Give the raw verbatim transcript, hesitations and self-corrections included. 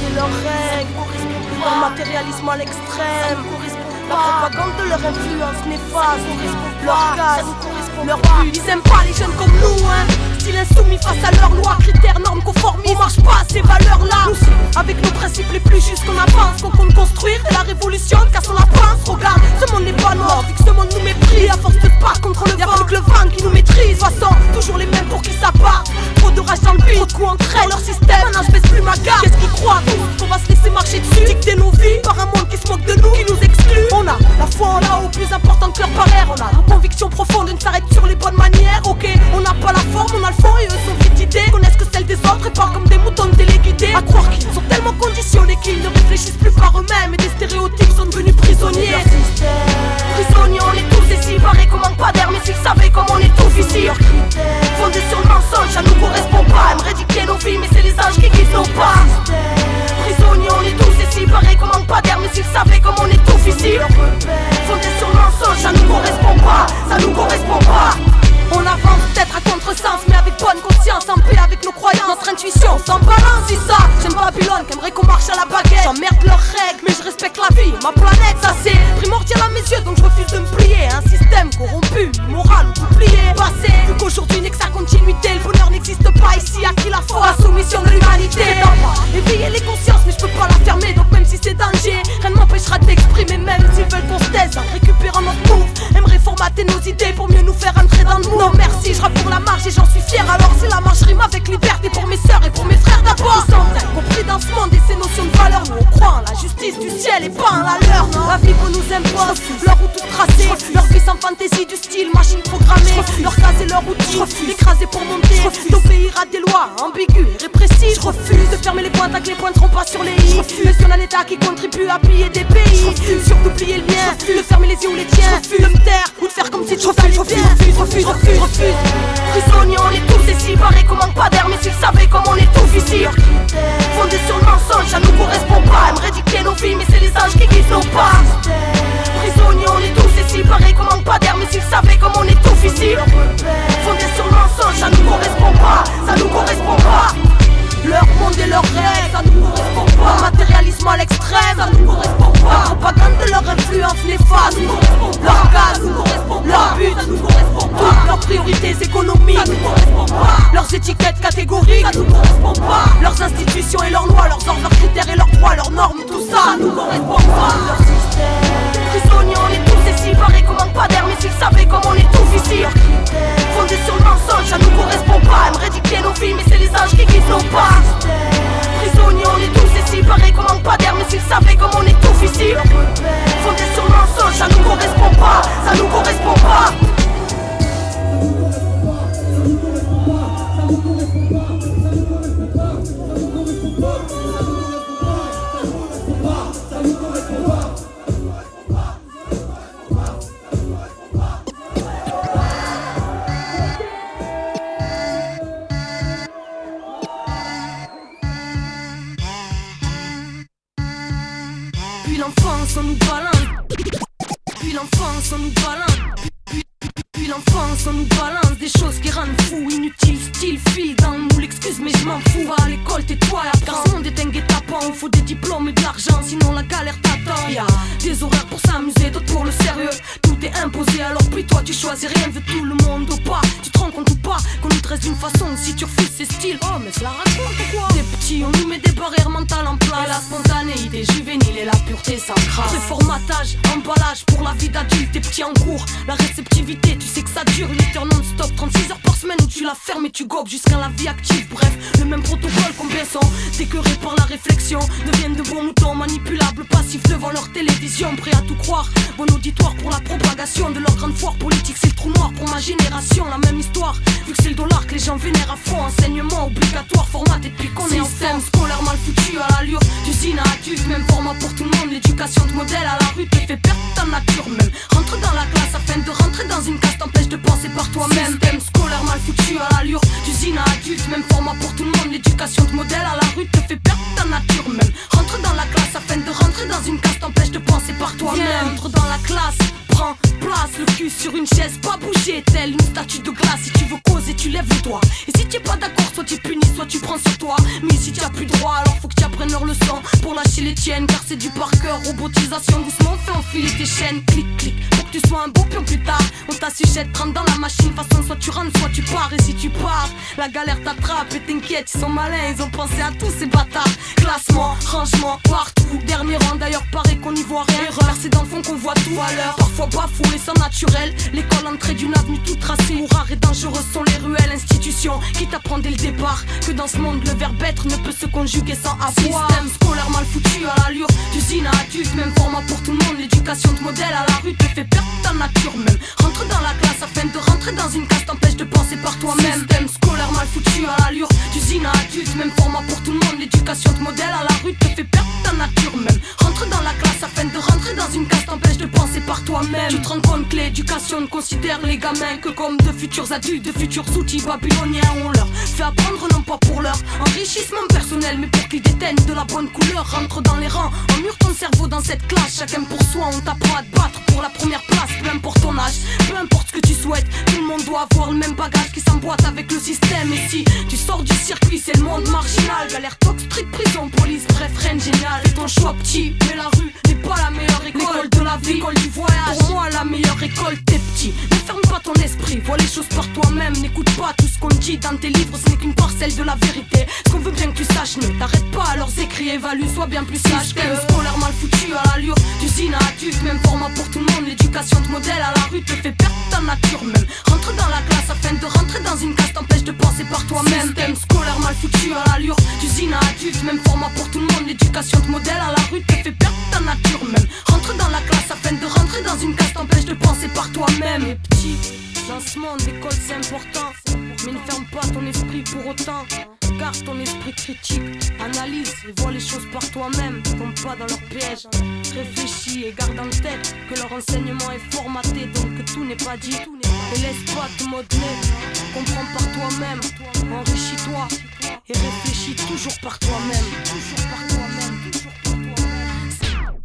et leurs règles, leur matérialisme à l'extrême, la propagande de leur influence néfaste, leur gaz, leur but. Ils aiment pas les jeunes comme nous, hein. Style insoumis face à leurs lois, critères, normes, conformistes. On marche pas à ces valeurs-là. Nous, avec nos principes les plus justes, on avance, qu'on compte construire et la révolution, cassons la pince. Regarde, ce monde n'est pas noir, vu que ce monde nous méprise. À force de pas contre le vent, que le vent qui nous maîtrise. Façon, toujours les mêmes pour qui ça part. Trop de rage dans le but, trop de coups entraînent dans leur système. Maintenant je baisse plus ma garde. Qu'est-ce qu'ils croient tous qu'on va se laisser marcher dessus? Dicter nos vies par un monde qui se moque de nous, qui nous exclut. On a la foi en là-haut, plus important que leur paraît. On a nos convictions profondes, ne s'arrête sur les bonnes manières. Ok, on n'a pas la forme, on a le fond et eux sont vite d'idées. Connaissent que celle des autres et parlent comme des moutons téléguidés. À croire qu'ils sont tellement conditionnés qu'ils ne réfléchissent plus par eux-mêmes. Et des stéréotypes sont devenus prisonniers. Prisonniers, on est tous ici, pareil qu'on manque pas d'air. Mais s'ils savaient comme on est tous ici, fondés sur le mensonge, ça nous correspond pas. Aimeraient dicter nos vies, mais c'est les anges qui guident nos pas. Prisonniers, on est tous ici, pareil qu'on manque pas d'air. Mais s'ils savaient comme on est tous ici, fondés sur le mensonge, ça nous correspond pas. Ça nous correspond pas. On avance peut-être à contresens, mais avec bonne conscience, en paix avec nos croyances, notre intuition, sans balance, c'est ça. J'aime Babylone, qu'aimerait qu'on marche à la baguette. J'emmerde leurs règles, mais je respecte la vie, ma planète, ça c'est primordial à mes yeux, donc je refuse de me plier. Un système corrompu, immoral ou oublié, passé. Vu qu'aujourd'hui n'est que sa continuité, le bonheur n'existe pas ici, à qui la foi, la soumission de l'humanité. Éveiller les consciences, mais je peux pas la fermer, donc même si c'est danger, rien ne m'empêchera d'exprimer, même s'ils veulent qu'on se taise, en récupérant notre move. Aimerait formater nos idées pour mieux nous faire entrer dans le moule. Non merci, je rappe pour la marche et j'en suis fier. Alors si la marche rime avec liberté pour mes sœurs et pour mes frères d'abord. Ils sont incompris dans ce monde et ses notions de valeur. Nous on croit en la justice du ciel et pas en la leur. La vie qu'on nous impose, leur route toute tracée, leur vie sans fantaisie du style, machine programmée. Leur case et leur outil, écrasés pour monter. D'obéir à des lois ambiguës et répressives. Je refuse de fermer les pointes, que les points ne seront pas sur les i. Mais si on a un état qui contribue à piller des pays, sur d'oublier le mien, de fermer les yeux ou les tiens, de me taire ou de faire comme si tout allait bien. Refuse, refuse, refuse, refuse. Prisonniers, on est tous ici, pareil qu'on manque pas d'air. Mais s'ils savaient comme on est tous ici, fondés sur le mensonge, ça nous correspond pas. Aimeraient dicter nos vies, mais c'est les anges qui guident nos pas. Prisonniers, on est tous ici, pareil qu'on manque pas d'air. Mais s'ils savaient comme on est tous ici, fondés sur le mensonge, ça nous correspond pas. Ça nous correspond pas. Leur monde et leurs rêves, ça nous correspond pas. Le matérialisme à l'extrême, ça nous correspond pas. La propagande de leur influence néfaste, leur gaz, leur but, toutes leurs priorités économiques, ça nous correspond pas. Leurs étiquettes catégoriques, ça nous correspond pas. Leurs institutions et leurs lois, leurs ordres, leurs critères et leurs droits, leurs normes, tout ça, ça nous correspond pas. Leur système. Prisonniers, on est tous ici, pareil qu'on manque pas d'air. Mais s'ils savaient comme on est tous ici, fondés sur le mensonge, ça nous correspond pas. Aimeraient dicter nos vies, mais c'est les anges qui guident nos pas. Prisonniers, on est tous ici, pareil qu'on manque pas d'air. Mais s'ils savaient comme on est tous ici, fondés sur le mensonge, ça nous correspond pas. Ça nous correspond pas. Puis l'enfance on nous balance, puis l'enfance on nous balance, puis, puis, puis l'enfance on nous balance des choses qui rendent fou, inutiles, style, fil dans le moule, excuse mais je m'en fous. Va à l'école, tais-toi et apprends, ce monde est un guet-apens, il faut des diplômes et de l'argent, sinon la galère t'attend. Y'a des horaires pour s'amuser, d'autres pour le sérieux, tout est imposé alors puis toi tu choisis rien, veut tout le monde ou pas. Tu te rends compte ou pas qu'on nous dresse d'une façon, si tu refuses c'est style, oh mais je la raconte ou quoi. Des petits, on nous met des barrières mentales en place, et la spontanéité juvénile et la pureté s'encrasse. C'est formatage, emballage pour la vie d'adulte, des petits en cours, la réceptivité, tu sais que ça dure, huit heures non-stop, trente-six heures par semaine où tu la fermes et tu gobes jusqu'à la vie active. Bref, le même protocole combien sont écœurés par la réflexion, deviennent de bons moutons manipulables, passifs devant leur télévision, prêts à tout croire, bon auditoire pour la propagation de leur grande foire politique. C'est le trou noir pour ma génération, la même histoire, vu que c'est le dollar que les gens vénèrent à fond. Enseignement obligatoire, formaté depuis qu'on est enfant. Système scolaire mal foutu à l'allure d'usine à adulte, même format pour tout le monde. L'éducation de modèle à la rue te fait perdre ta nature même. Rentre dans la classe afin de rentrer dans une case, t'empêche de penser par toi-même. Système scolaire mal foutu à l'allure d'usine à adulte, même format pour tout le monde. L'éducation de modèle à la rue te fait perdre ta nature même. Rentre dans la classe afin de rentrer dans une case, t'empêche de penser par toi-même. Entre dans la classe, prends place, le cul sur une chaise, pas bouger, telle une statue de glace. Si tu veux causer, tu lèves le doigt. Et si tu es pas d'accord, soit tu punis, soit tu prends sur toi. Mais si tu as plus droit, alors faut que tu apprennes leur leçon. pour lâcher les tiennes, car c'est du par cœur. Robotisation, doucement fais enfiler tes chaînes. Clic, clic, pour que tu sois un beau pion plus tard. On t'assuchette, rentre dans la machine, façon soit tu rentres, soit tu pars. Et si tu pars, la galère t'attrape et t'inquiète, ils sont malins, ils ont pensé à tous ces bâtards. Classement, rangement, partout, dernier rang d'ailleurs paraît qu'on n'y voit rien. Erreur, c'est dans le fond qu'on voit tout à l'heure. Parfois bafoué, sans naturel, l'école entrée d'une avenue toute tracée. Où rares et dangereux sont les ruelles, institutions qui t'apprend dès le départ que dans ce monde le verbe être ne peut se conjuguer sans avoir. Système scolaire mal foutu à l'allure d'usine à adulte, même format pour tout le monde. L'éducation de modèle à la rue te fait perdre ta nature même. Rentre dans la classe afin de rentrer dans une case t'empêche de penser par toi-même. Système scolaire mal foutu à l'allure d'usine à adulte, même format pour tout le monde. L'éducation de modèle à la rue te fait perdre ta nature même. Rentre dans la classe afin de rentrer dans une case t'empêche de penser par toi-même. Tu te rends compte que l'éducation ne considère les gamins que comme de futurs adultes, de futurs outils babyloniens. On leur fait apprendre non pas pour leur enrichissement personnel, mais pour qu'ils déteignent de la bonne couleur. Rentre dans les rangs, emmure ton cerveau dans cette classe. Chacun pour soi, on t'apprend à te battre pour la première place. Peu importe ton âge, peu importe ce que tu souhaites, tout le monde doit avoir le même bagage qui s'emboîte avec le système. Et si tu sors du circuit, c'est le monde marginal. Galère, tox, street, prison, police, bref, rien génial. Fais ton choix petit, mais la rue n'est pas la meilleure école. L'école de la vie, l'école du voyage. Pour moi, la meilleure école, t'es petit. Ne ferme pas ton esprit, vois les choses par toi-même. N'écoute pas tout ce qu'on dit dans tes livres, ce n'est qu'une parcelle de la vérité. Ce qu'on veut bien que tu saches, ne t'arrête pas à leurs écrits, évalue, sois bien plus sage. Système scolaire mal foutu à l'allure d'usine à adulte, même format pour tout le monde. L'éducation de modèle à la rue te fait perdre ta nature même. Rentre dans la classe afin de rentrer dans une case t'empêche de penser par toi-même. Système scolaire mal foutu à l'allure d'usine à adulte, même format pour tout le monde. L'éducation de modèle à la rue te fait perdre ta nature même. Rentre dans la classe afin de rentrer dans une case t'empêche de penser par toi-même. Et petit, dans ce monde, l'école c'est important, mais ne ferme pas ton esprit pour autant. Garde ton esprit critique, analyse et vois les choses par toi-même. Tombe pas dans leur piège, réfléchis et garde en tête que leur enseignement est formaté, donc que tout n'est pas dit. Et laisse pas te modeler, comprends par toi-même, enrichis-toi et réfléchis toujours par toi-même. Toujours par toi-même.